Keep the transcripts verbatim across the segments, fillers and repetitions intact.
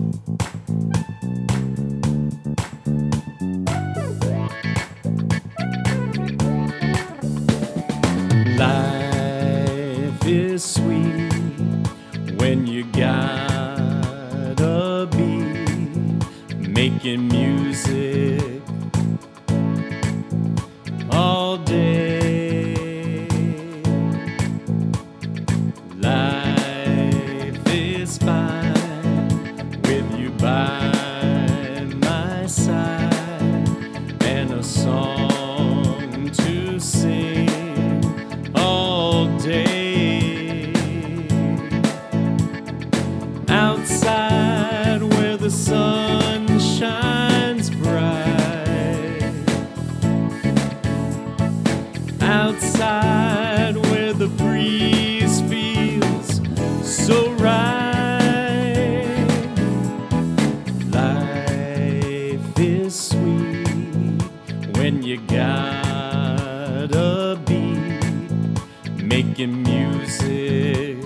Life is sweet when you gotta be making music all day. Life is fine with you by my side and a song to sing all day. Outside where the sun shines bright, outside where the breeze feels so right. Life is sweet when you gotta be making music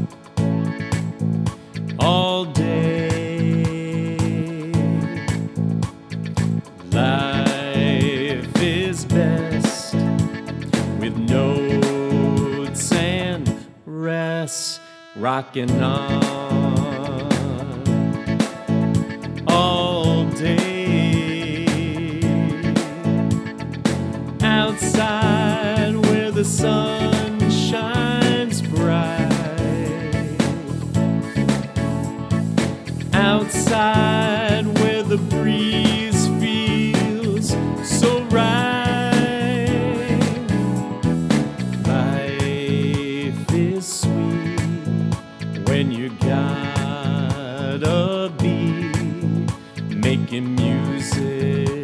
all day. Life is best with notes and rest, rocking on all day. Outside where the sun shines bright, outside where the breeze feels so right. Life is sweet when you gotta be making music